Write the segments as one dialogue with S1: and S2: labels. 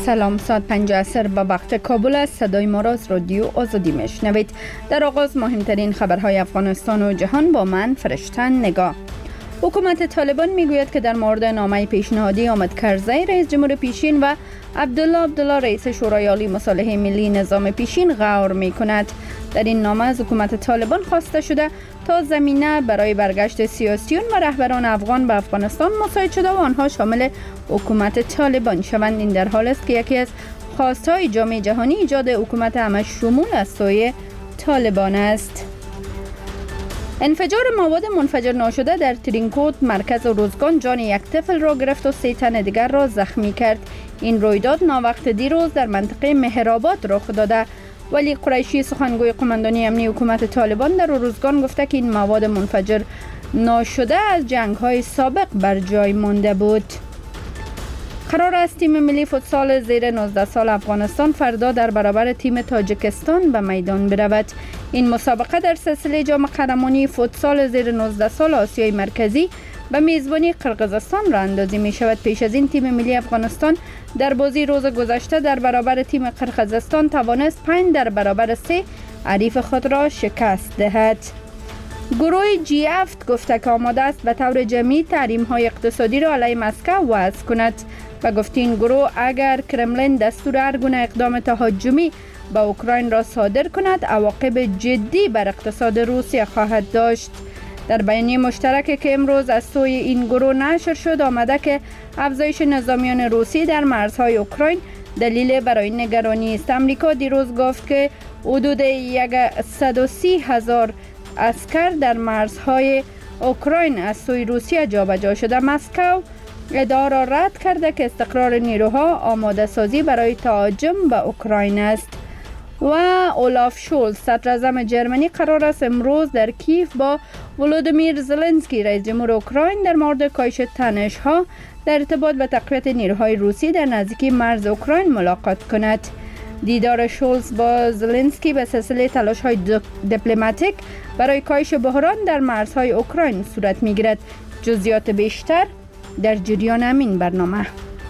S1: سلام، ساعت 5 عصر به وقت کابل است. صدای ما را از رادیو آزادی میشنوید. در آغاز مهمترین خبرهای افغانستان و جهان با من فرشتن نگاه. حکومت طالبان میگوید که در مورد نامه پیشنهادی حامد کرزی رئیس جمهور پیشین و عبدالله رئیس شورای عالی مصالحه ملی نظام پیشین غور میکند. در این نامه از حکومت طالبان خواسته شده تا زمینه برای برگشت سیاسیون و رهبران افغان به افغانستان مساعد شده و آنها شامل حکومت طالبان شوند. این در حال است که یکی از خواستهای جامعه جهانی ایجاد حکومت همه شمول از سوی طالبان است. انفجار مواد منفجر ناشده در ترینکوت مرکز روزگان جان یک طفل را گرفت و 3 تن دیگر را زخمی کرد. این رویداد ناوقت دیروز در منطقه مهرآباد رخ داده. ولی قریشی سخنگوی قماندانی امنی حکومت طالبان در روزگان گفته که این مواد منفجر ناشده از جنگ‌های سابق بر جای مانده بود. قرار است تیم ملی فوتسال زیر 19 سال افغانستان فردا در برابر تیم تاجیکستان به میدان برود. این مسابقه در سلسله جام قهرمانی فوتسال زیر 19 سال آسیای مرکزی به میزبانی قرقیزستان راه اندازی می شود. پیش از این تیم ملی افغانستان در بازی روز گذشته در برابر تیم قرقیزستان توانست 5 در برابر 3 حریف خود را شکست دهد. گروه G7 گفته که آماده است به طور جمعی تحریم‌های اقتصادی را علیه مسکو وضع کند و گفت این گروه اگر کرملین دستور هر گونه اقدام تهاجمی به اوکراین را صادر کند عواقب جدی بر اقتصاد روسیه خواهد داشت. در بیانیه مشترکی که امروز از سوی این گروه نشر شد آمده که افزایش نظامیان روسی در مرزهای اوکراین دلیل برای نگرانی است. امریکا دیروز گفت که حدود 130,000 عسکر در مرزهای اوکراین از سوی روسیه جابجا شده. مسکو ادعا را رد کرده که استقرار نیروها آماده سازی برای تهاجم به اوکراین است. و اولاف شولز صدراعظم جرمنی قرار است امروز در کیف با ولودیمیر زلنسکی رئیس جمهور اوکراین در مورد کاهش تنش‌ها در ارتباط به تقویت نیروهای روسی در نزدیکی مرز اوکراین ملاقات کند. دیدار شولز با زلنسکی به سلسله تلاش‌های دیپلماتیک برای کاهش بحران در مرزهای اوکراین صورت می‌گیرد. جزئیات بیشتر در جریان همین برنامه.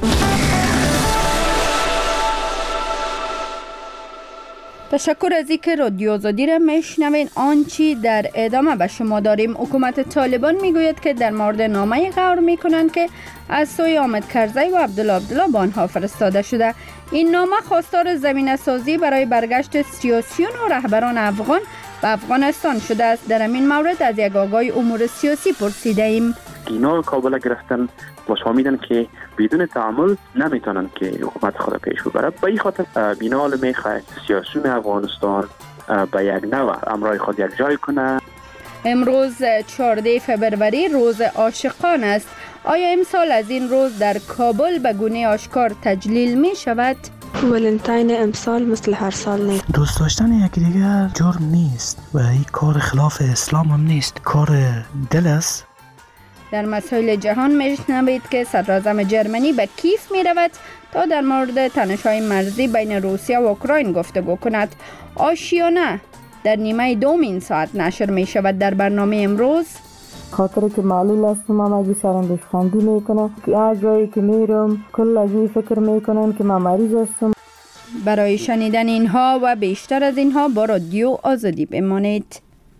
S1: تشکر از اینکه رادیو آزادی را میشنوین. آنچه در ادامه به شما داریم. حکومت طالبان میگوید که در مورد نامه غور میکنند که از سوی حامد کرزی و عبدالله به آنها فرستاده شده. این نامه خواستار زمینه سازی برای برگشت سیاسیون و رهبران افغان به افغانستان شده است. در این مورد از یک آگاه امور سیاسی پرسیده ایم.
S2: اینا کابل گرفتن باش فهمیدن که بدون تعامل نمیتونن که حکومت خود پیش ببره. به این خاطر بینال میخواد سیاسیون افغانستان به یک نوع امرای خود یک جای کنه.
S1: امروز 14 فبروری روز عاشقان است. آیا امسال از این روز در کابل به گونه آشکار تجلیل می شود؟
S3: ولنتاین امسال مثل هر سال نیست.
S4: دوست داشتن یکی دیگر جرم نیست و این کار خلاف اسلام هم نیست، کار دل است.
S1: در مسائل جهان میشنوید که صدراعظم جرمنی به کیف می رود تا در مورد تنش‌های مرزی بین روسیه و اوکراین گفتگو کند. آشیانه در نیمه دومین ساعت نشر می شود. در برنامه امروز
S5: خاطر که معلول هستم اما سرم بشخندی میکنم که هر جایی که میرم کل از این فکر میکنم که من مریض هستم.
S1: برای شنیدن اینها و بیشتر از اینها با رادیو آزادی بمانید.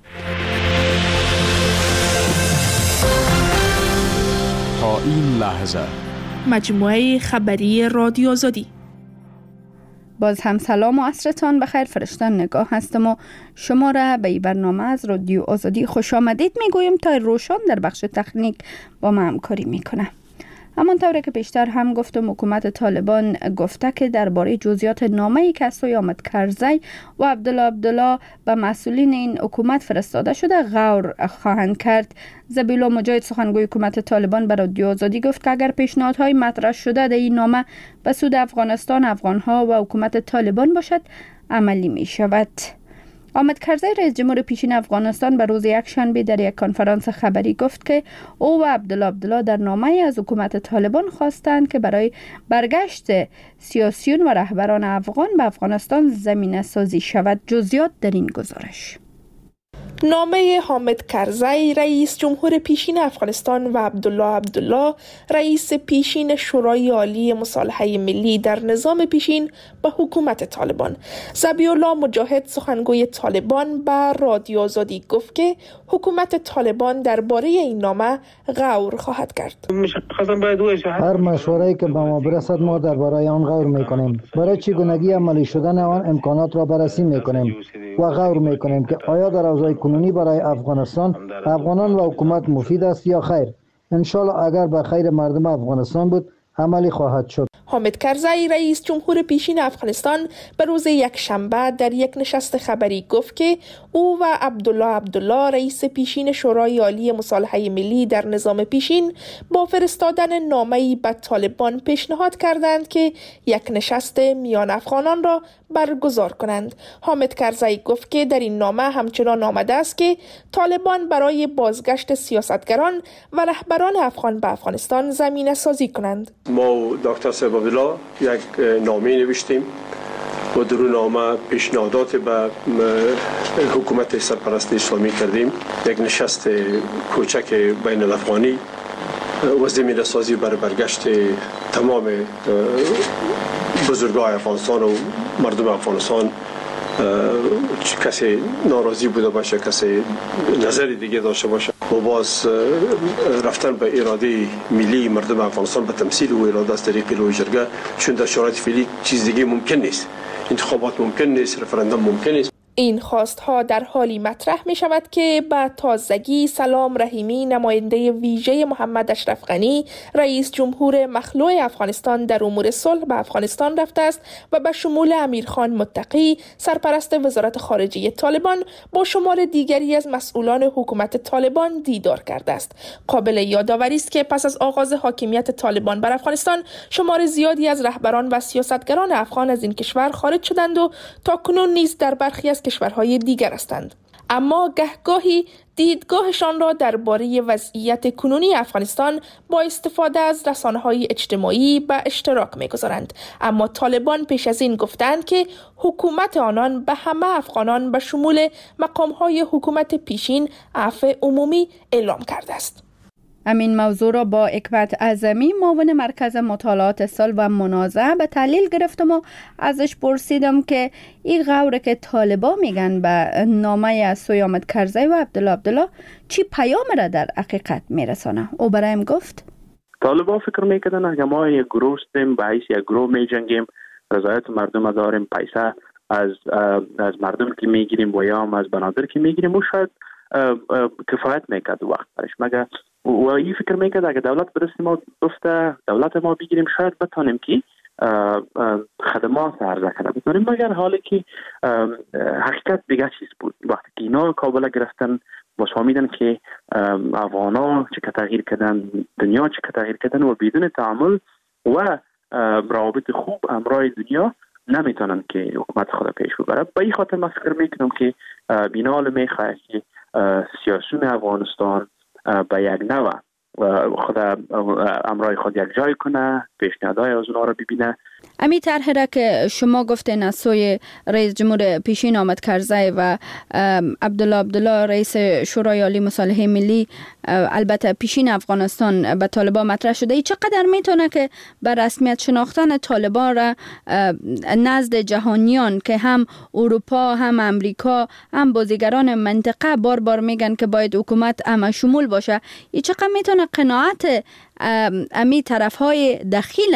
S6: تا این لحظه
S7: مجموعه خبری رادیو آزادی.
S1: باز هم سلام و عصرتان بخیر. فرشتن نگاه هستم و شما را به این برنامه از رادیو آزادی خوش آمدید میگویم. تا روشان در بخش تکنیک با ما همکاری میکنه. همانطور که بیشتر هم گفتم حکومت طالبان گفته که درباره جزئیات نامه‌ای که از سوی حامد کرزی و عبدالله به مسئولین این حکومت فرستاده شده غور خواهند کرد. ذبیحالله مجاهد سخنگوی حکومت طالبان به رادیو آزادی گفت که اگر پیشنهادهای مطرح شده در این نامه به سود افغانستان، افغانها و حکومت طالبان باشد عملی می شود. حامد کرزی رئیس جمهور پیشین افغانستان به روز یکشنبه در یک کنفرانس خبری گفت که او و عبدالله در نامه از حکومت طالبان خواستند که برای برگشت سیاسیون و رهبران افغان به افغانستان زمینه سازی شود. جزئیات در این گزارش.
S7: نامه حامد کرزی رئیس جمهور پیشین افغانستان و عبدالله رئیس پیشین شورای عالی مصالحه ملی در نظام پیشین به حکومت طالبان. ذبیح الله مجاهد سخنگوی طالبان به رادیو آزادی گفت که حکومت طالبان درباره این نامه غور خواهد کرد.
S8: هر مشوره‌ای که به ما برسد ما درباره آن غور می‌کنیم. برای چگونگی عملی شدن آن امکانات را بررسی می‌کنیم و غور می‌کنیم که آیا در اوضاع کنونی برای افغانستان، افغانان و حکومت مفید است یا خیر. انشالله اگر به خیر مردم افغانستان بود عملی خواهد شد.
S7: حامد کرزی رئیس جمهور پیشین افغانستان به روز یکشنبه در یک نشست خبری گفت که او و عبدالله رئیس پیشین شورای عالی مصالحه ملی در نظام پیشین با فرستادن نامه‌ای به طالبان پیشنهاد کردند که یک نشست میان افغانان را برگزار کنند. حامد کرزی گفت که در این نامه همچنان آمده است که طالبان برای بازگشت سیاستگران و رهبران افغان به افغانستان زمینه سازی کنند.
S9: ما و دکتر صاحب عبدالله یک نامه نوشتیم و در نامه پیشنهادات به حکومت سرپرست اسلامی کردیم. یک نشست کوچک بین الافغانی و زمینه سازی برای برگشت تمام بزرگای افغانستان و مردم افغانستان. کسی ناراضی بوده باشه، کسی نظر دیگه داشته باشه و باز رفتن به اراده ملی مردم افغانستان به تمثیل و اراده از طریق لوی جرگه، چون در شرایط فعلی چیز دیگه ممکن نیست. انتخابات ممکن نیست، رفراندوم ممکن نیست.
S7: این خواستها در حالی مطرح می شود که به تازگی سلام رحیمی نماینده ویژه محمد اشرف غنی رئیس جمهور مخلوع افغانستان در امور صلح به افغانستان رفته است و به شمول امیرخان متقی سرپرست وزارت خارجه طالبان با شمار دیگری از مسئولان حکومت طالبان دیدار کرده است. قابل یادآوری است که پس از آغاز حاکمیت طالبان بر افغانستان شمار زیادی از رهبران و سیاستگران افغان از این کشور خارج شدند و تاکنون نیز در برخی از کشورهای دیگر هستند. اما گهگاهی دیدگاهشان را درباره وضعیت کنونی افغانستان با استفاده از رسانه‌های اجتماعی به اشتراک می‌گذارند. اما طالبان پیش از این گفتند که حکومت آنان به همه افغانان به شمول مقام‌های حکومت پیشین عفو عمومی اعلام کرده است.
S1: امین موضوع را با اکبت اعظمی معاون مرکز مطالعات صلح و منازعه به تحلیل گرفتم و ازش پرسیدم که این غوره که طالبا میگن به نامه از سوی حامد کرزی و عبدالله چی پیام را در حقیقت میرسانه؟ او برایم گفت
S2: طالبا فکر میکردن اگه ما یک گروه هستیم، به حیث یک گروه میجنگیم، رضایت مردم داریم، پیسه از مردم که میگیریم و یا هم از بنادر که میگیریم، و شاید کفایت میکرد وقت برش. مگه و این فکر میکرد اگه دولت برسیم ما گفته دولت ما بگیریم شاید بتانیم که خدمات عرضه کنه بتانیم. مگر حالی که حقیقت دیگه چیز بود. وقتی که اینا کابل گرفتن باز فهمیدن که افغانا چه تغییر کردن، دنیا چه تغییر کردن و بدون تعامل و روابط خوب امرای دنیا نمیتونن که حکومت خود پیش ببره. به این خاطر من فکر میکنم که بینال میخواه که سیاسون افغانستان به یک نوع خود امرای خود یک جای کنه، پیشنهادهای از اونها رو ببینه.
S1: امی طرح را که شما گفتین از سوی رئیس جمهور پیشین حامد کرزی و عبدالله رئیس شورای عالی مصالحه ملی البته پیشین افغانستان به طالبان مطرح شده، چقدر میتونه که به رسمیت شناختن طالبان را نزد جهانیان که هم اروپا هم امریکا هم بازیگران منطقه بار میگن که باید حکومت همه شمول باشه، چقدر میتونه قناعت امی طرفهای دخیل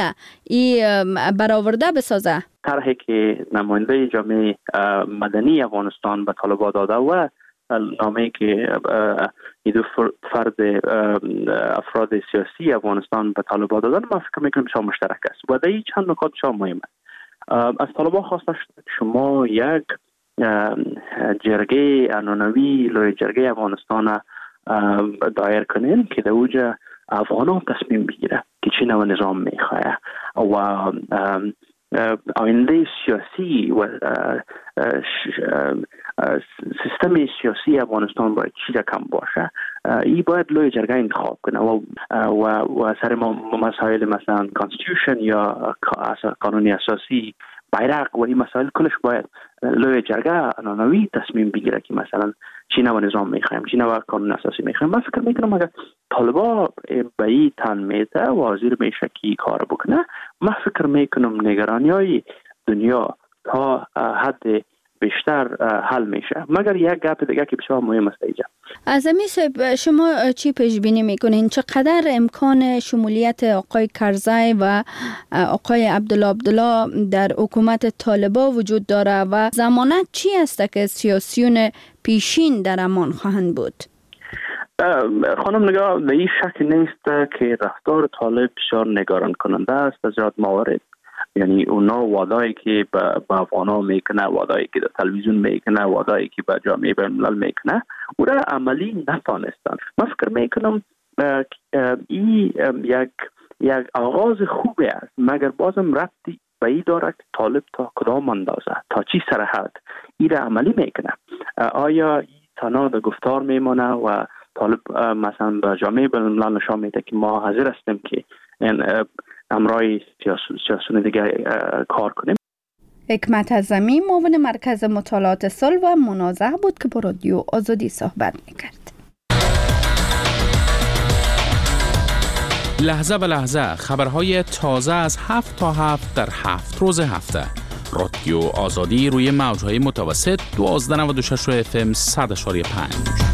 S1: برآورده بسازه؟
S2: طرحی که نماینده جامعه مدنی افغانستان به طالبان داده و نامه‌ای که دو فرد افراد سیاسی افغانستان به طالبان دادن، من فکر میکنم بسیار مشترک است و در این چند نکات بسیار مهمه. از طالبان خواسته شده که شما یک جرگه عنعنوی لوی جرگه افغانستان دایر کنین که در اوجه افغانان تصمیم بگیره که چی نوع نظام میخواه و آینده سیاسی و سیستم سیاسی افغانستان باید چی رقم باشه. این باید لوی جرگه انتخاب کنه و سر مسائل مثلا کانستیتیوشن یا قانون اساسی بیرق و این مسائل کلش باید لوی جرگه عنعنوی تصمیم بگیره که مثلا چی نوع نظام میخوایم، چی نوع قانون اساسی میخوایم. من فکر میکنم اگر طالبا به این تن میته وزیر میشه که کار بکنه، من فکر میکنم نگرانی های دنیا تا حد بیشتر حل میشه. مگر یک گپ دیگه که بسیار مهم است اینجا.
S1: اعظمی صاحب، شما چی پیش بینی میکنین؟ چقدر امکان شمولیت آقای کرزی و آقای عبدالله در حکومت طالبا وجود داره و ضمانت چی است که سیاسیون پیشین در امان خواهند بود؟
S2: خانم نگاه، به این شک نیست که رفتار طالب بسیار نگران کننده است از زیاد موارد. یعنی اونا وعده‌ای که به افغانا میکنه، وعده‌ای که در تلویزیون میکنه، وعده‌ای که به جامعه بین‌الملل میکنه، او را عملی نتوانستند. من فکر میکنم این یک آغاز خوبی است، مگر بازم ربطی به این داره که طالب تا کدام اندازه، تا چی سر حد این را عملی میکنه. آیا این تنها در گفتار میمونه و طالب مثلا به جامعه بین‌الملل نشان میده که ما حاضر هستیم که امرای سیاسون دیگه کار کنیم.
S1: حکمت اعظمی، معاون مرکز مطالعات صلح و منازعه بود که با رادیو آزادی صحبت میکرد.
S6: لحظه به لحظه خبرهای تازه از 7 تا 7 در 7 روز هفته. رادیو آزادی روی موجهای متوسط 1296 FM 100.5.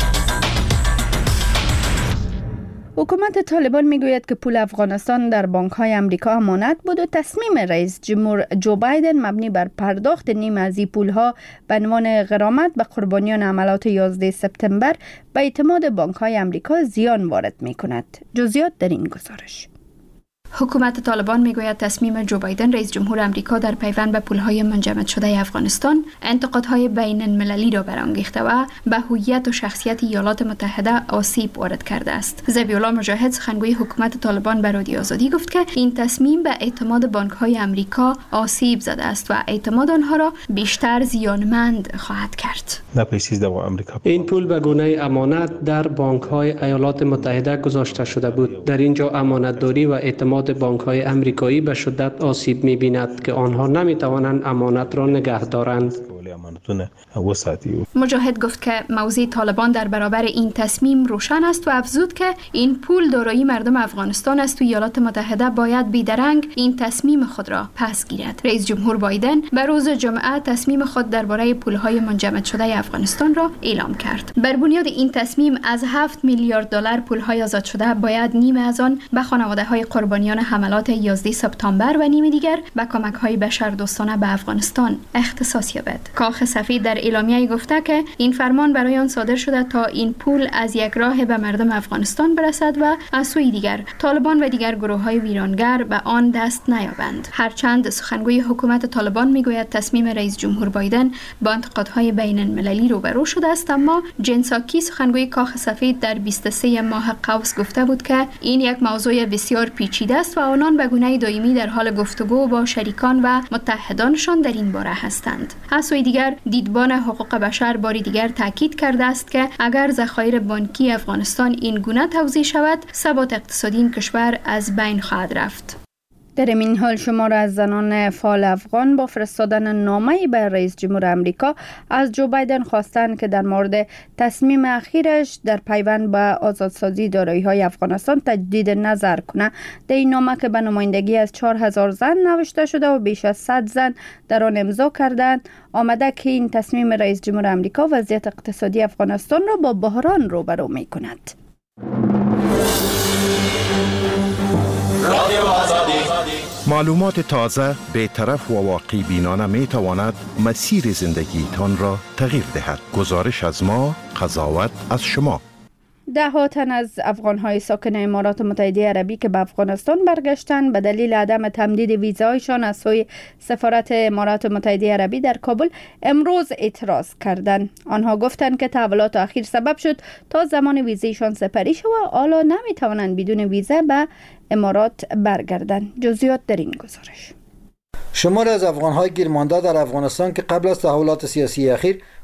S1: حکومت طالبان میگوید که پول افغانستان در بانک‌های آمریکا امانت بود و تصمیم رئیس جمهور جو بایدن مبنی بر پرداخت نیم از این پول‌ها به عنوان غرامت به قربانیان عملیات 11 سپتامبر به اعتماد بانک‌های آمریکا زیان وارد می‌کند. جزئیات در این گزارش.
S10: حکومت طالبان میگوید تصمیم جو بایدن رئیس جمهور آمریکا در پیوند به پولهای منجمد شده افغانستان انتقادهای بین المللی را برانگیخته و به هویت و شخصیت ایالات متحده آسیب وارد کرده است. ذبیح الله مجاهد، سخنگوی حکومت طالبان، به رادیو آزادی گفت که این تصمیم به اعتماد بانک‌های آمریکا آسیب زده است و اعتماد آنها را بیشتر زیانمند خواهد کرد.
S11: این پول به گونه امانت در بانک‌های ایالات متحده گذاشته شده بود. در اینجا امانتداری و اعتماد بانک‌های آمریکایی به شدت آسیب می‌بیند که آنها نمی‌توانند امانت را نگه دارند.
S10: مجاهد گفت که موضع طالبان در برابر این تصمیم روشن است و افزود که این پول دارایی مردم افغانستان است و ایالات متحده باید بیدرنگ این تصمیم خود را پس گیرد. رئیس جمهور بایدن به روز جمعه تصمیم خود درباره پولهای منجمد شده افغانستان را اعلام کرد. بر بنیاد این تصمیم از 7 میلیارد دلار پولهای آزاد شده باید نیم از آن به خانواده‌های قربانیان حملات 11 سپتامبر و نیم دیگر به کمک‌های بشردوستانه به افغانستان اختصاص یابد. کاخ سفید در اعلامیه گفته که این فرمان برای آن صادر شده تا این پول از یک راه به مردم افغانستان برسد و از سوی دیگر طالبان و دیگر گروه‌های ویرانگر به آن دست نیابند. هرچند سخنگوی حکومت طالبان میگوید تصمیم رئیس جمهور بایدن با انتقادهای بین المللی روبرو شده است، اما جن ساکی، سخنگوی کاخ سفید، در 23 ماه قوس گفته بود که این یک موضوع بسیار پیچیده است و آنان به گونه دائمی در حال گفتگو با شریکان و متحدانشان در این باره هستند. از سوی دیگر دیدبان حقوق بشر باری دیگر تاکید کرده است که اگر ذخایر بانکی افغانستان این گونه توزیع شود، ثبات اقتصادی این کشور از بین خواهد رفت.
S1: در این حال شمار از زنان فعال افغان با فرستادن نامه‌ای به رئیس جمهور آمریکا از جو بایدن خواستند که در مورد تصمیم اخیرش در پیوند به آزادسازی دارایی‌های افغانستان تجدید نظر کنه. در این نامه که به نمایندگی از 4000 زن نوشته شده و بیش از 100 زن در آن امضا کردند، آمده که این تصمیم رئیس جمهور آمریکا وضعیت اقتصادی افغانستان را با بحران روبرو می‌کند.
S12: معلومات تازه، بی‌طرف و واقعی بینانه می تواند مسیر زندگی تان را تغییر دهد. گزارش از ما، قضاوت از شما.
S1: ده تن از افغان‌های ساکن امارات متحده عربی که به افغانستان برگشتند به دلیل عدم تمدید ویزایشان از سوی سفارت امارات متحده عربی در کابل امروز اعتراض کردند. آنها گفتند که تحولات اخیر سبب شد تا زمان ویزایشان سپری شد و حالا نمی‌توانند بدون ویزا به امارات برگردند. جزئیات در این گزارش.
S8: شماری از افغان‌های گیرمانده در افغانستان که قبل از تحولات سیاسی اخیر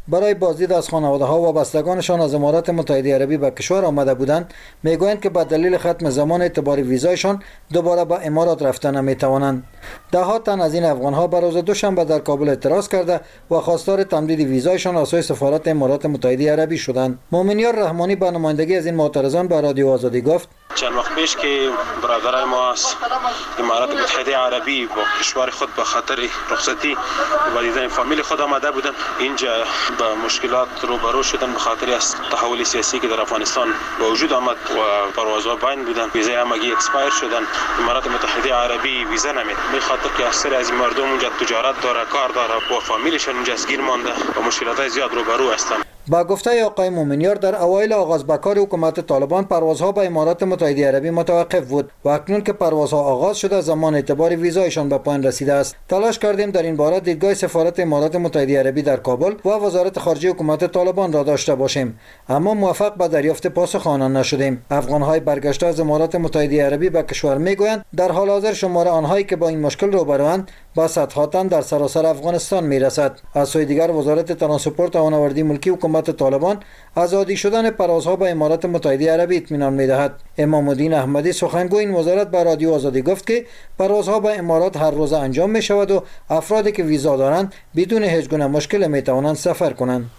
S8: برای بازدید از خانواده‌ها و بستگانشان از امارات متحده عربی به کشور آمده بودند میگویند که به دلیل ختم زمان اعتباری ویزایشان دوباره به امارات رفتن نمیتوانند. ده‌ها تن از این افغان‌ها به روز دوشنبه در کابل اعتراض کرده و خواستار تمدید ویزایشان از سوی سفارت امارات متحده عربی شدند. مومنیار رحمانی به نمایندگی از این معترضان به رادیو آزادی گفت:
S13: چند وقت پیش که برادرای ما از امارات متحده عربی با کشور خود به خاطر رخصتی و دیدن فامیل خود آمده بودند، اینجا با مشکلات روبرو شدن به خاطر از تحول سیاسی که در افغانستان به وجود آمد و پروازها بند بودن، ویزای همگی اکسپایر شدن. امارات متحده عربی ویزا نمیده، به خاطر که اکثر از مردم اونجا تجارت داره، کار داره و فامیلشون اونجا گیر مانده و مشکلات زیاد روبرو هستند.
S8: با گفته آقای مومنیار در اوایل آغاز به کار حکومت طالبان پروازها به امارات متحده عربی متوقف بود و اکنون که پروازها آغاز شده زمان اعتباری ویزایشان به پایان رسیده است. تلاش کردیم در این باره دیدگاه سفارت امارات متحده عربی در کابل و وزارت خارجه حکومت طالبان را داشته باشیم، اما موفق به دریافت پاسخ آنان نشدیم. افغان‌های برگشته از امارات متحده عربی به کشور میگویند در حال حاضر شمار آنهایی که با این مشکل روبروند با صدها تن در سراسر افغانستان میرسد. از سوی دیگر وزارت ترانسپورت و فناوری ملکی حکومت طالبان آزادی شدن پروازها به امارات متحده عربی اطمینان می‌دهد. امام الدین احمدی سخنگوی این وزارت به رادیو آزادی گفت که پروازها به امارات هر روز انجام می‌شود و افرادی که ویزا دارند بدون هیچ گونه مشکل می‌توانند سفر کنند.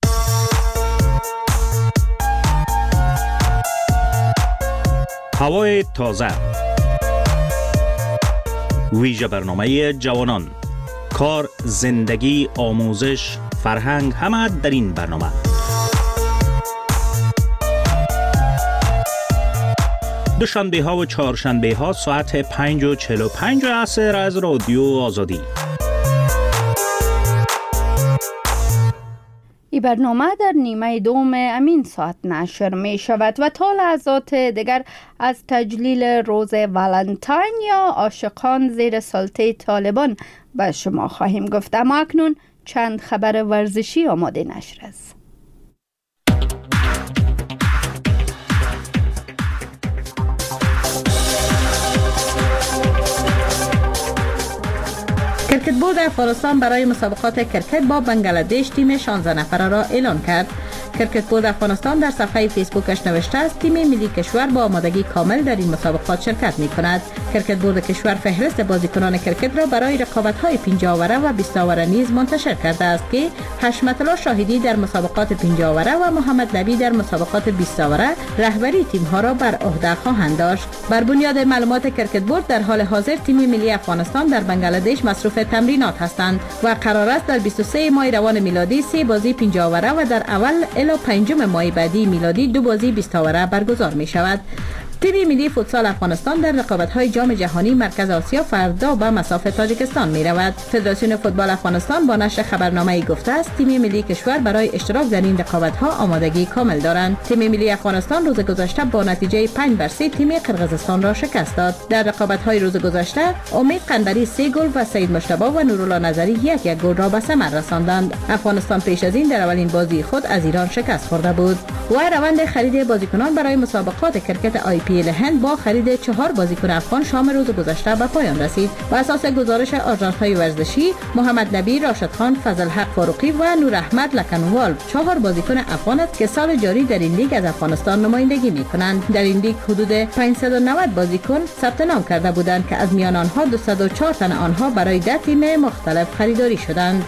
S14: هوای تازه، ویژه برنامه جوانان، کار، زندگی، آموزش، فرهنگ، همه در این برنامه. دوشنبه ها و چهارشنبه ها ساعت 5:45 عصر از رادیو آزادی.
S1: این برنامه در نیمه دوم امین ساعت نشر می شود و تا لحظات دیگر از تجلیل روز ولنتاین یا عاشقان زیر سلطه طالبان به شما خواهیم گفت. اما اکنون چند خبر ورزشی آماده نشر است.
S15: کرکت بورد افغانستان برای مسابقات کرکت با بنگلادش تیم 16 نفره را اعلان کرد. کرکت بورد افغانستان در صفحه فیسبوکش نوشته است تیم ملی کشور با آمادگی کامل در این مسابقات شرکت می کند. کرکت بورد کشور فهرست بازیکنان کرکت را برای رقابت‌های 50 اوره و 20 اوره نیز منتشر کرده است که حشمت الله شاهدی در مسابقات 50 اوره و محمد نبی در مسابقات 20 اوره رهبری تیم‌ها را بر عهده خواهند داشت. بر بنیاد معلومات کرکت بورد در حال حاضر تیم ملی افغانستان در بنگلادش مصروف تمرینات هستند و قرار است در 23 ماه روان میلادی 3 بازی 50 اوره و در اول الی 5 ماه بعدی میلادی 2 بازی 20 اوره برگزار می شود. تیم ملی فوتسال افغانستان در رقابت‌های جام جهانی مرکز آسیا فردا به مصاف تاجیکستان می رود. فدراسیون فوتبال افغانستان با نشر خبرنامه‌ای گفته است تیم ملی کشور برای اشتراک در این رقابت‌ها آمادگی کامل دارند. تیم ملی افغانستان روز گذشته با نتیجه 5-3 تیم قرقیزستان را شکست داد. در رقابت‌های روز گذشته امید قنبری 3 گل و سید مجتبی و نورالله نظری یک گل را به ثمر رساندند. افغانستان پیش از این در اولین بازی خود از ایران شکست خورده بود. و روند خرید بازیکنان برای مسابقات کرکت IPL هند با خرید 4 بازیکن افغان شام روز گذشته به پایان رسید. بر اساس گزارش آژانس‌های ورزشی محمد نبی، راشد خان، فضل حق فاروقی و نور احمد لکنوال 4 بازیکن افغان است که سال جاری در این لیگ از افغانستان نمایندگی می‌کنند. در این لیگ حدود 590 بازیکن ثبت نام کرده بودند که از میان آنها 204 تن آنها برای 10 تیم مختلف خریداری شدند.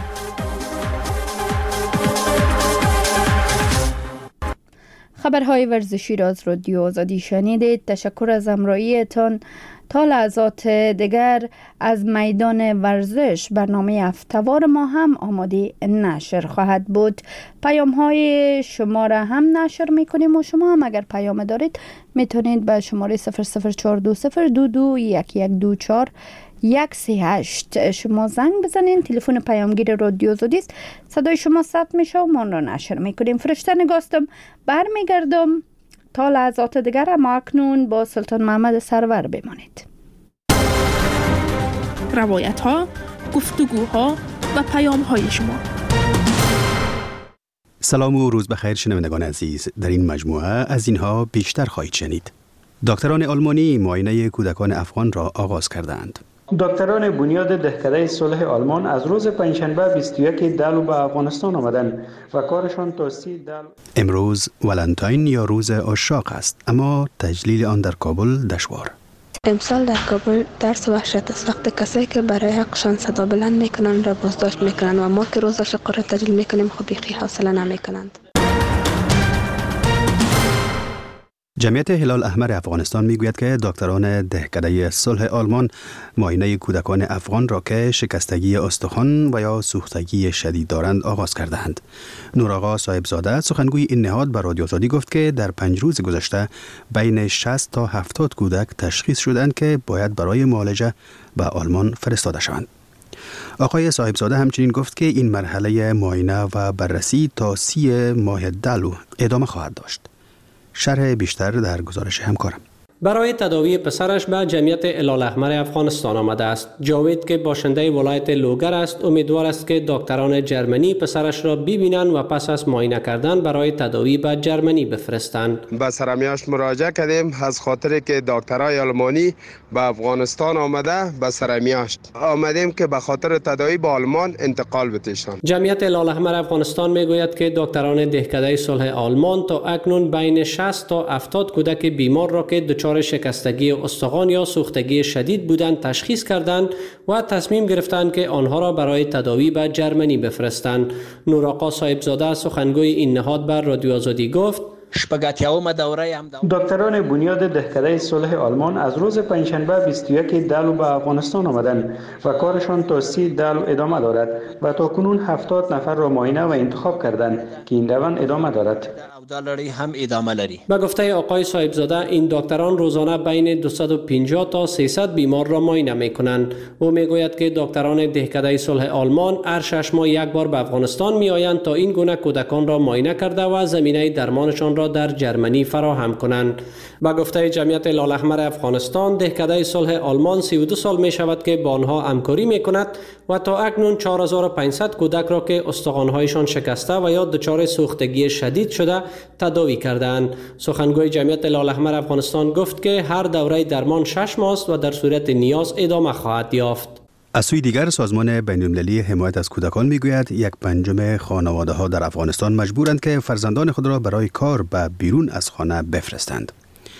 S1: خبرهای ورزشی را از رادیو آزادی شنیدید. تشکر از همراهیتان. تا لحظات دیگر از میدان ورزش برنامه هفته‌وار ما هم آماده نشر خواهد بود. پیام های شما را هم نشر میکنیم و شما هم اگر پیام دارید میتونید به شماره 00420221124 138 شما زنگ بزنین. تلفن پیامگیر رادیو آزادی است. صدای شما ثبت میشه و ما را نشر میکنیم. فرشته نگاستم برمیگردم تا لحظات دیگر. اما اکنون با سلطان محمد سرور بمانید.
S7: روایت ها، گفتگوها و پیام های شما.
S16: سلام و روز بخیر شنوندگان عزیز. در این مجموعه از اینها بیشتر خواهید شنید. دکتران آلمانی معاینه کودکان افغان را آغاز کردند.
S11: دکتران بنیاد دهکده صلح آلمان از روز پنجشنبه 21 دلو به افغانستان آمدند و کارشان تا 30 دلو.
S16: امروز ولنتاین یا روز عشاق است، اما تجلیل آن در کابل دشوار.
S3: امسال در کابل درس وحشت است. وقتی کسایی که برای حقشان صدا بلند میکنن را بازداشت میکنن و ما که روز عاشق را تجلیل میکنیم خب بیخی حوصله نمیکنند.
S16: جمعیت هلال احمر افغانستان میگوید که دکتران دهکده صلح آلمان معاینه کودکان افغان را که شکستگی استخوان و یا سوختگی شدید دارند آغاز کرده‌اند. نورآقا صاحبزاده سخنگوی این نهاد به رادیو آزادی گفت که در 5 روز گذشته بین 60 تا 70 کودک تشخیص شدند که باید برای معالجه به آلمان فرستاده شوند. آقای صاحبزاده همچنین گفت که این مرحله معاینه و بررسی تا 30 ماه دلو ادامه خواهد داشت. شرح بیشتر در گزارش همکارم.
S11: برای تداوی پسرش به جمعیت هلال احمر افغانستان آمده است. جاوید که باشنده ولایت لوگر است امیدوار است که دکتران جرمنی پسرش را ببینند و پس از معاینه کردن برای تداوی به جرمنی بفرستند.
S17: به سرمیاشت مراجعه کردیم از خاطر که دکترای آلمانی به افغانستان آمده به سرمیاشت آمدیم که به خاطر تداوی به آلمان انتقال بتیشند.
S11: جمعیت هلال احمر افغانستان میگوید که دکتران دهکده صلح آلمان تا اکنون بین 60 تا 70 کودک بیمار را که دچار شکستگی استخوان یا سوختگی شدید بودند تشخیص کردند و تصمیم گرفتند که آنها را برای تداوی به جرمنی بفرستند. نورآقا صاحبزاده سخنگوی این نهاد بر رادیو آزادی گفت
S18: دکتران بنیاد دهکده صلح آلمان از روز پنجشنبه 21 دلو به افغانستان آمدند و کارشان تا 30 دلو ادامه دارد و تا کنون 70 نفر را معاینه و انتخاب کردند که این روند ادامه دارد.
S11: به گفته آقای صاحبزاده این دکتران روزانه بین 250 تا 300 بیمار را معاینه میکنند. او میگوید که دکتران دهکده صلح آلمان هر 6 ماه یک بار به افغانستان میآیند تا این گونه کودکان را معاینه کرده و زمینه درمانشان را در جرمنی فراهم کنند. به گفته جمعیت هلال احمر افغانستان دهکده صلح آلمان 32 سال می شود که با آنها همکاری می کند و تا اکنون 4500 کودک را که استخوان‌هایشان شکسته و یا دچار سوختگی شدید شده تداوی کردند. سخنگوی جمعیت هلال احمر افغانستان گفت که هر دوره درمان 6 ماه است و در صورت نیاز ادامه خواهد یافت.
S16: از سوی دیگر سازمان بین‌المللی حمایت از کودکان میگوید 1/5 خانواده‌ها در افغانستان مجبورند که فرزندان خود را برای کار به بیرون از خانه بفرستند.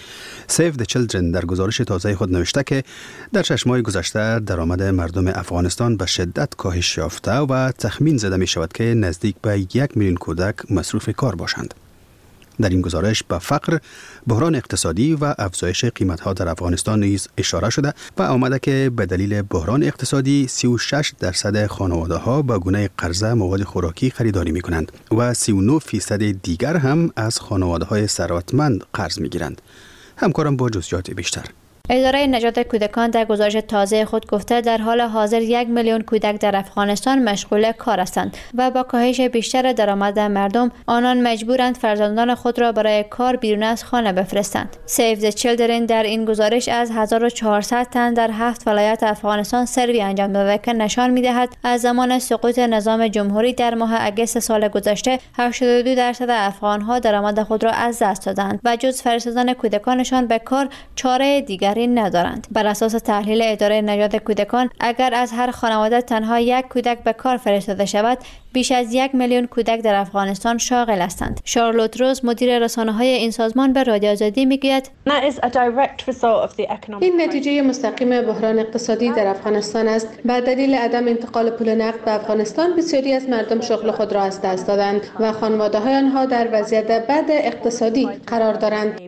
S16: سیو د چیلدرن در گزارش تازه خود نوشته که در 6 ماه گذشته درآمد مردم افغانستان به شدت کاهش یافته و تخمین زده می شود که نزدیک به 1 میلیون کودک مصروف کار باشند. در این گزارش به فقر، بحران اقتصادی و افزایش قیمت‌ها در افغانستان نیز اشاره شده و آمده که به دلیل بحران اقتصادی 36% خانواده‌ها با گونه قرضه مواد خوراکی خریداری می‌کنند و 39% دیگر هم از خانواده‌های ثروتمند قرض می‌گیرند. همکارم با جزئیات بیشتر.
S19: اداره نجات کودکان در گزارش تازه خود گفته در حال حاضر 1 میلیون کودک در افغانستان مشغول کار هستند و با کاهش بیشتر درآمد مردم آنان مجبورند فرزندان خود را برای کار بیرون از خانه بفرستند. سیو د چیلدرن در این گزارش از 1400 تن در 7 ولایت افغانستان سروی انجام داده که نشان می‌دهد از زمان سقوط نظام جمهوری در ماه اگست سال گذشته 82% افغان‌ها درآمد خود را از دست دادند و جز فرستادن کودکانشان به کار چاره دیگر ندارند. بر اساس تحلیل اداره نجات کودکان اگر از هر خانواده تنها 1 کودک به کار فرستاده شود بیش از 1 میلیون کودک در افغانستان شاغل هستند. شارلوت روز مدیر رسانه‌های این سازمان به رادیو آزادی میگوید
S20: این نتیجه مستقیم بحران اقتصادی در افغانستان است. به دلیل عدم انتقال پول نقد به افغانستان بسیاری از مردم شغل خود را از دست دادند و خانواده‌های آنها در وضعیت بد اقتصادی قرار دارند.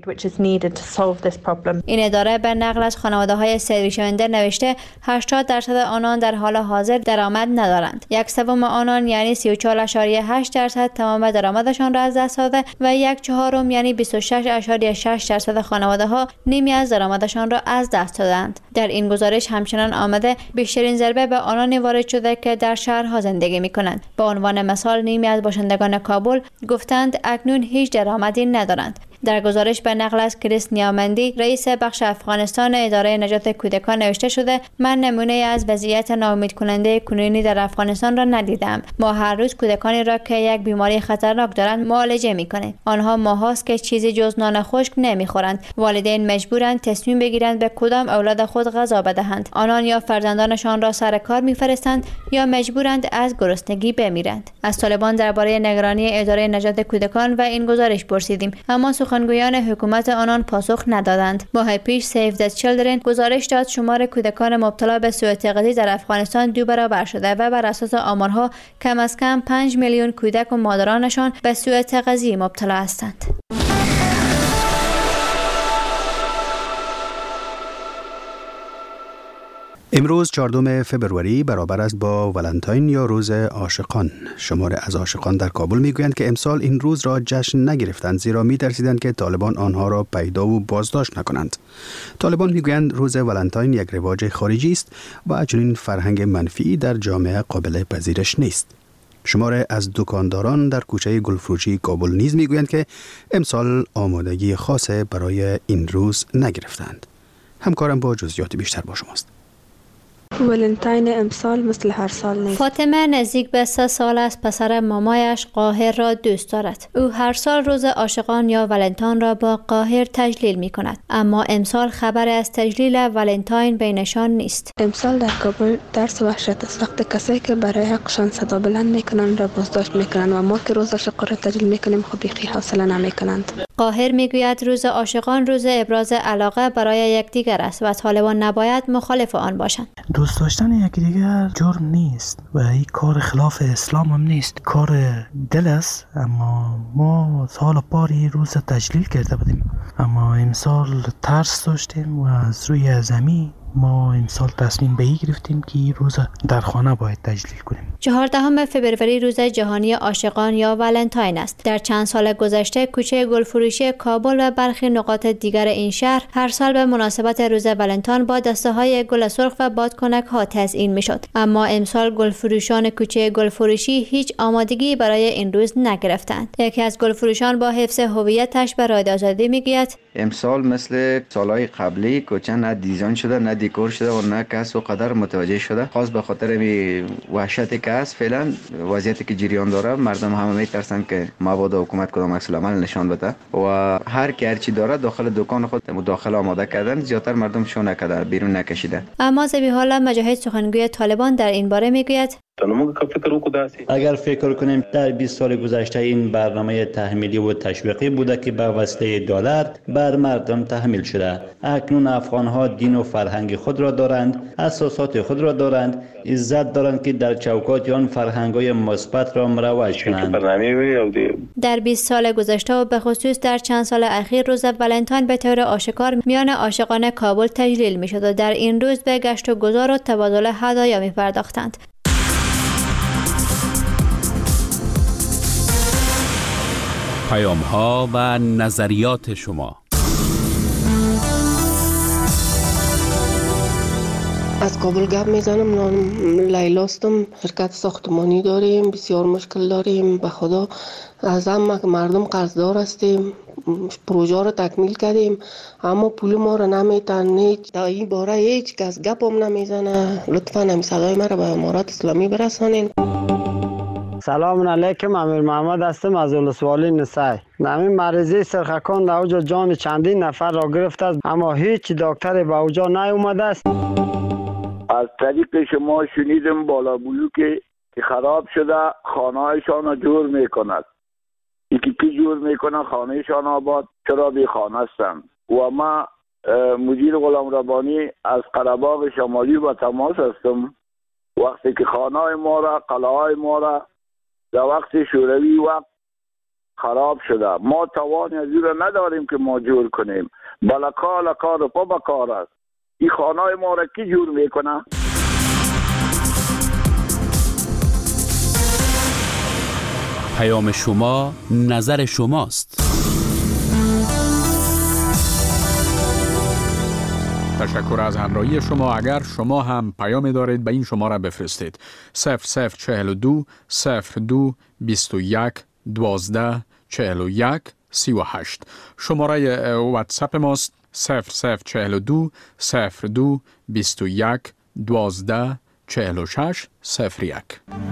S19: این اداره به نقل از خانواده‌های سروی شونده نوشته 80% آنان در حال حاضر درآمد ندارند. 1/3 آنان یعنی 34.8% تمام درآمدشان را از دست داده و 1/4 یعنی 26.6% خانواده‌ها نیمی از درآمدشان را از دست دادند. در این گزارش همچنان آمده بیشترین ضربه به آنان وارد شده که در شهرها زندگی می‌کنند. به عنوان مثال نیمی از باشندگان کابل گفتند اکنون هیچ درآمدی ندارند. در گزارش به نقل از کریس نیامندی رئیس بخش افغانستان اداره نجات کودکان نوشته شده: من نمونه از وضعیت ناامید کننده کنونی در افغانستان را ندیدم. ما هر روز کودکانی را که یک بیماری خطرناک دارند معالجه می‌کنیم. آنها ماهاست که چیزی جز نان خشک نمی‌خورند. والدین مجبورند تصمیم بگیرند به کدام اولاد خود غذا بدهند. آنان یا فرزندانشان را سر کار می‌فرستند یا مجبورند از گرسنگی بمیرند. از طالبان درباره نگرانی اداره نجات کودکان و این گزارش پرسیدیم، اما سخنگویان حکومت آنان پاسخ ندادند. ماه پیش سیو د چیلدرن گزارش داد شمار کودکان مبتلا به سوء تغذیه در افغانستان 2 برابر شده و بر اساس آمارها کم از کم 5 میلیون کودک و مادرانشان به سوء تغذیه مبتلا هستند.
S16: امروز 14 فبروری برابر است با ولنتاین یا روز عاشقان. شمار از عاشقان در کابل میگویند که امسال این روز را جشن نگرفتند، زیرا میترسیدند که طالبان آنها را پیدا و بازداشت نکنند. طالبان میگویند روز ولنتاین یک رواج خارجی است و چنین فرهنگ منفی در جامعه قابل پذیرش نیست. شمار از دکانداران در کوچه گلفروشی کابل نیز میگویند که امسال آمادگی خاص برای این روز نگرفتند. همکارم با جزئیات بیشتر با شماست.
S3: ولنتاین امسال مثل هر سال نیست.
S19: فاطمه نزدیک به 3 سال است پسر مامایش قاهر را دوست دارد. او هر سال روز عاشقان یا ولنتاین را با قاهر تجلیل می کند، اما امسال خبر از تجلیل ولنتاین بینشان نیست.
S3: امسال در کابل درس وحشت است. وقتی کسایی که برای حقشان صدا بلند میکنن را بازداشت میکنن و ما که روز عاشق را تجلیل میکنیم خب بیخی حوصله نمیکنند.
S19: قاهر میگوید روز عاشقان روز ابراز علاقه برای یکدیگر است و طالبان نباید مخالف آن باشند.
S4: دوست داشتن یکدیگر جرم نیست و این کار خلاف اسلام هم نیست، کار دل است. اما ما سال پاری روز تجلیل کرده بودیم، اما امسال ترس داشتیم و از روی زمین ما امسال تصمیم به این گرفتیم که این روز در خانه باید تجلیل کنیم.
S19: 14 فبروری روز جهانی عاشقان یا ولنتاین است. در چند سال گذشته کوچه گلفروشی کابل و برخی نقاط دیگر این شهر هر سال به مناسبت روز ولنتاین با دسته‌های گل سرخ و بادکنک ها تزیین می‌شد، اما امسال گلفروشان کوچه گلفروشی هیچ آمادگی برای این روز نگرفتند. یکی از گلفروشان با حفظ هویتش به رادیو آزادی میگوید:
S21: امسال مثل سالهای قبلی کوچه نه دیزاین شده، نه دیکور شده و نه کس و قدر متوجه شده. خاص به خاطر می وحشتی که است فعلا وضعیتی که جریان داره، مردم همه میترسن که مبادا حکومت کدام عکس العمل نشان بده و هر کی هر چی داره داخل دکان خود مداخله آماده کردن، زیاتر مردم شو نکرده، بیرون نکشیده.
S19: اما ذبیح الله مجاهد سخنگوی طالبان در این باره میگوید:
S22: اگر فکر کنیم در 20 سال گذشته این برنامه تحمیلی و تشویقی بوده که به واسطه دلار بر مردم تحمیل شده. اکنون افغان‌ها دین و فرهنگ خود را دارند، اساسات خود را دارند، عزت دارند که در چوکات آن فرهنگ‌های مثبت را مروج کنند.
S19: در 20 سال گذشته و به خصوص در چند سال اخیر روز ولنتاین به طور آشکار میان عاشقان کابل تجلیل می‌شد و در این روز به گشت و گذار و تبادل هدایا می‌پرداختند.
S6: پیام‌ها و نظریات شما.
S23: از کابل گپ میزنم. لیلاستم. شرکت ساختمانی داریم، بسیار مشکل داریم. به خدا از هم مردم قرضدار هستیم. پروژه رو تکمیل کردیم اما پول ما رو نمیتن. در این باره هیچ کس گپ هم نمیزنه. لطفا هم صدای ما رو به امارات اسلامی برسانین.
S24: سلام علیکم، امیر محمد هستم از ولسوالی نسای. نمی مریضی سرخکان در اوجا جان چندین نفر را گرفته است اما هیچ دکتری به اوجا نیومده است.
S25: از طریق شما شنیدم بالا بلوک که خراب شده خانه‌هایشان را جور میکند. یکی که جور میکنه خانهشان آباد، چرا بی خانه هستند. و ما مدیر غلام ربانی از قره‌باغ شمالی با تماس هستم. وقتی که خانه‌های ما را، قلعه‌های ما را در وقت شوروی وقت خراب شده، ما توان از این را نداریم که ما جور کنیم. بلکال کار و پا بکار است. این خانه‌های ما را کی جور میکنه؟
S6: پیام شما نظر شماست. تشکر از همراهی شما. اگر شما هم پیام دارید به این شماره بفرستید: 0042 02 21 12 41 38. شماره واتساپ ماست 0042 02 21 12 46 01.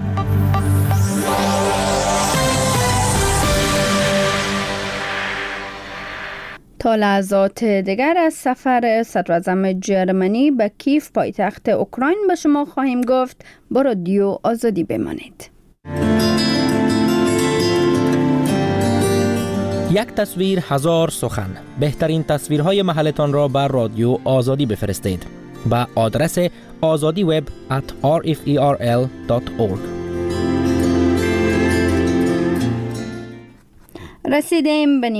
S1: تا لحظات دیگر از سفر صدراعظم جرمنی به کیف پایتخت اوکراین به شما خواهیم گفت. با رادیو آزادی بمانید.
S2: یک تصویر هزار سخن. بهترین تصویرهای محلتان را بر رادیو آزادی بفرستید با آدرس azadiweb@rferl.org.
S1: رسیدیم به